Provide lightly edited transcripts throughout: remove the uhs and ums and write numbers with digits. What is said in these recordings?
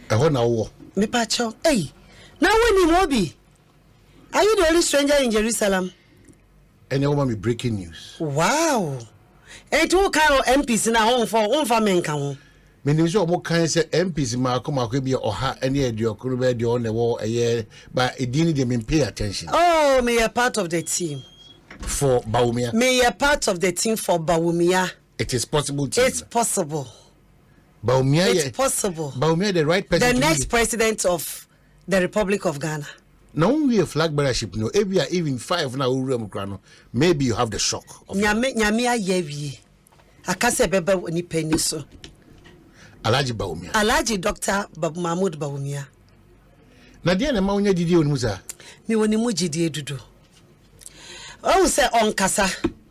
na wo. Me pacho. Hey. Now when you Mobi. Are you the only stranger in Jerusalem? And you want me breaking news. Wow. And two kind of MPs in our home for one family can. Meaning so more kind say MPs ma be or ha any idea could be on the wall a year, but it didn't even pay attention. Oh, me a part of the team. For Bawumia. Me a part of the team for Bawumia. It is possible. It's possible. Bawumia, it's possible. Bawumia, the right person. The next president of the Republic of Ghana. Now we a flag bearership, no, if we are even 5 now, maybe you have the shock. Nyamia yevi. Akase beba ni penny so. Alaji Bawumia. Alaji Dr. Mahmoud Bawumia. Na dia na ma unya didi onu musa. Mi woni mu gidie dudu. O say on kasa.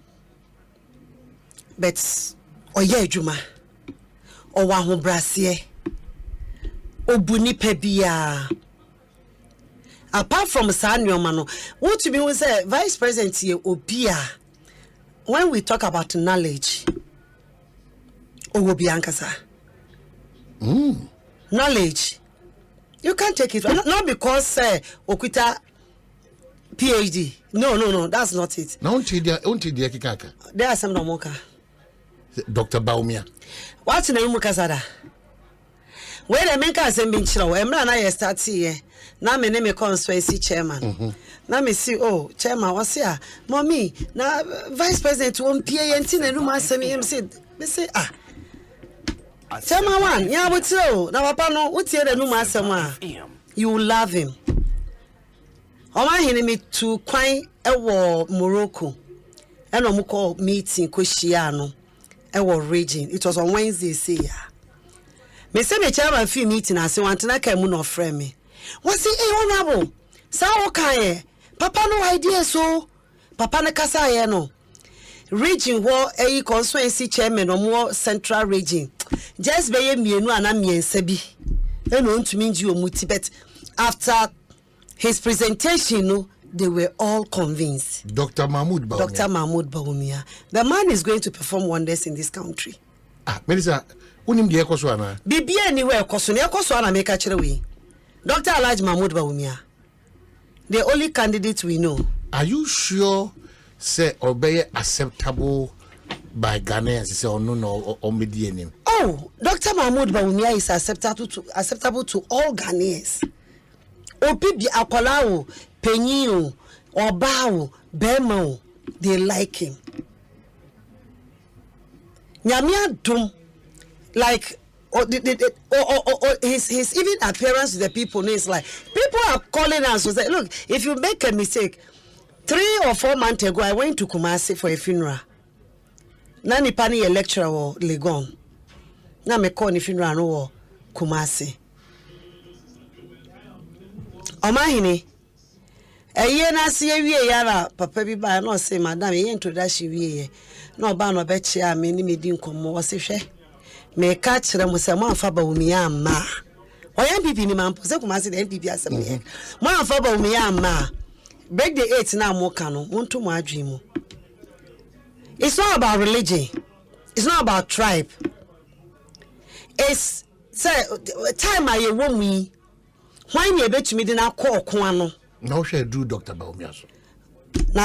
But oye adwuma. O wa ho brase. Obuni pa bia. Apart from Sanyo no, what to be we say vice president here obia. When we talk about knowledge, Obiankasa. Knowledge. You can't take it. Not because Okuta PhD. No, that's not it. Now unti dia kikaka. There are some Moka. Dr. Bawumia. What's the name Mukasada? When I make us in Binchro, I start here. Now me name constituency chairman. Now me see chairman was here. Mommy, now vice president won't pay anything and no said chairman one, yeah, but so now papa no what's here the no you love him. Oh my enemy to quite a war Morocco. And no call meeting Koshiano. A war raging. It was on Wednesday, say ya. Me say me chairman fee meeting I say want to na come no friend me. What's it honorable? Sao kae. Papa no idea so. Papa na kasa ye no. Region wo constituency chairman or more central region. Just be mienu ana miensa bi. E no ntumi nji omuti but after his presentation no they were all convinced. Dr. Mahmoud Bawumia. The man is going to perform wonders in this country. Melissa, unim de ekoso ana. Bibia anywhere ekoso na ekoso ana make kire we. Dr. Alhaji Mahmoud Bawumia. The only candidate we know. Are you sure say obey acceptable by Ghanaians say or media name? Oh, Dr. Mahmoud Bawumia is acceptable to all Ghanaians. Obi akwalao, penyin obao, bema, they like him. Nyamia dum like his even appearance to the people is like people are calling us to say, look, if you make a mistake, 3 or 4 months ago I went to Kumasi for a funeral. Nani pani a lecturer or Legon. Na me call ni funeral no Kumasi. Omahini eye na se awie yara papa bi ba no say madam ye introduction wie no ba no be chia me ni medi nkomo wo se hwe me ka kire mo se mo afa Bawumia amma oya bibi ni mampo se kuma se den bibi asem ye mo afa Bawumia amma break the 8 na mo ka no wonto mo adwen mu. It's not about religion, it's not about tribe, it's say time aye wo mu when you bet me didn't call Kwano. Now she do Dr. Bawumia. Na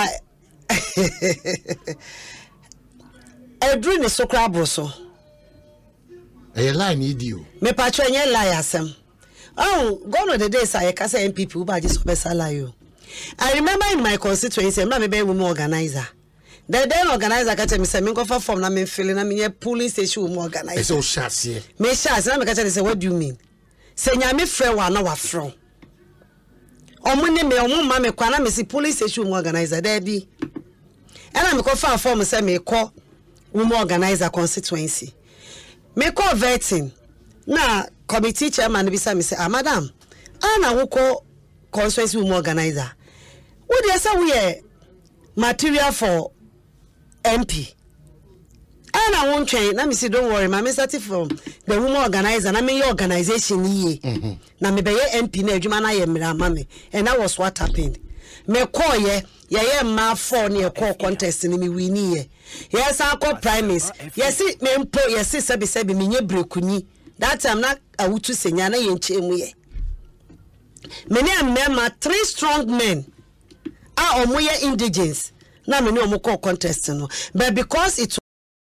I drew the soccer broso. A lie need you. Me patron ye lie asem. Oh, gone are the days I can say MPP who by this you. I remember in my constituency, I'm not a woman organizer. The then organizer catch me say me go for form na me feeling na me police station woman organizer. So chassis. Me chassis na me catch say what do you mean? Say nyame frɛ wa na wa from omune me omuma me kwa na me si police station organizer there bi ena me ko fa form say me ko woman organizer constituency me ko vetting na committee chairman bi say me say madam ana wo ko constituency woman organizer wo dey say we material for MP. And I won't train. Let me say, don't worry, my started from the woman organizer, and I mean your organization ye. Now me be MP na juma ye mami. And that was what happened. Me call ye ma for near call contest in me wini ye. Yes, I call primaries. Yes, it me mpo, yes, sebi me nye brekuni. that time na awutu senya na yenche mu ye many member 3 strong men are omoye indigens na many omukọ contest no but because it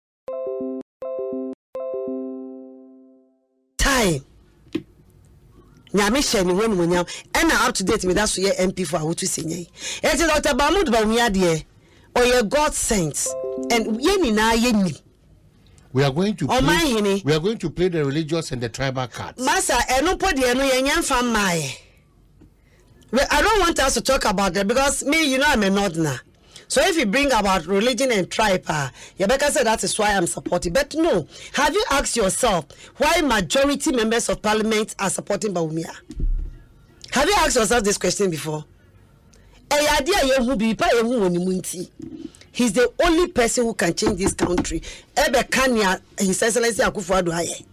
time nyame hye ni wonu nyam and up to date me that so ye MP for awutu senya yi it is Dr. Mahmood Bawumia de or your God sent and ye ni na ye ni. We are going to play the religious and the tribal cards. Masa, I don't want us to talk about that because me, you know, I'm a northerner. So if you bring about religion and tribe, Rebecca said that is why I'm supporting. But no, have you asked yourself why majority members of parliament are supporting Bawumia? Have you asked yourself this question before? He's the only person who can change this country. Ebe Kenya, His Excellency Akufo-Addo aye.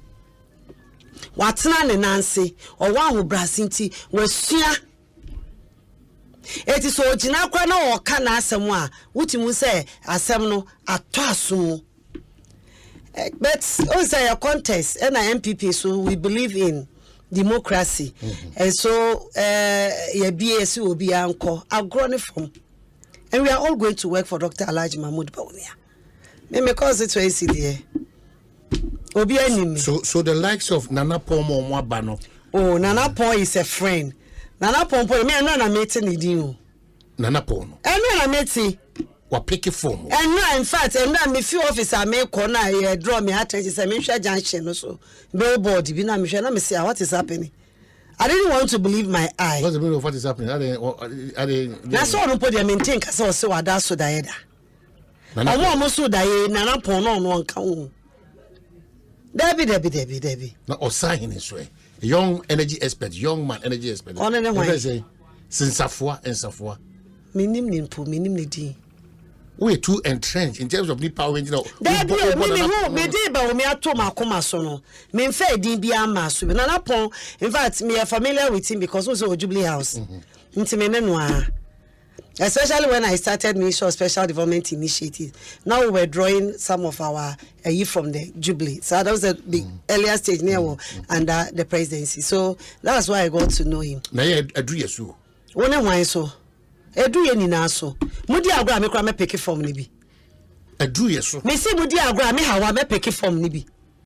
Watena ne nansi, owa hu brasinti, wesua. Eti so ogina kwa na oka na asem a, wutimu say asem no ato asum. But say your contest and MPP, so we believe in democracy. And so ye BSU will be anko agrone from. And we are all going to work for Dr. Alhaji Mahmood Bawumia. Me cause it to ACDA. Obi enemy. So the likes of Nana Pomo Mwabano. Oh, Nana Pomo is a friend. Nana Pomo, me and Nana Mete Nidino. Nana Pomo. And Nana Mete. Wa pick it for me. And no, in fact, and now me few officer make corner draw me at junction also. Billboard, you know, me see what is happening. I didn't want to believe my eye. What's the meaning of what is happening? That's all put them in think so that's so dieda. I want so die Nana Pono one count. Debbie. Now or sign this way. Young energy expert, young man energy expert. On any way. Say since Safwa. Minim ni di. We too entrenched in terms of the power, you know. Debbie, me did but me at Toma Comasono. Me fair DB Amasu. Nana Pon, in fact, me are familiar with him because also Jubilee House. Especially when I started Ministry of Special Development Initiative. Now we were drawing some of our youth from the Jubilee. So that was the earlier stage near under the presidency. So that's why I got to know him. Now you do yesu. One why so. Edu ye nyina so. Mudi agora me kra me pick form ni bi. Edu yesu. Me si mudi agora me hawa me pick form ni bi.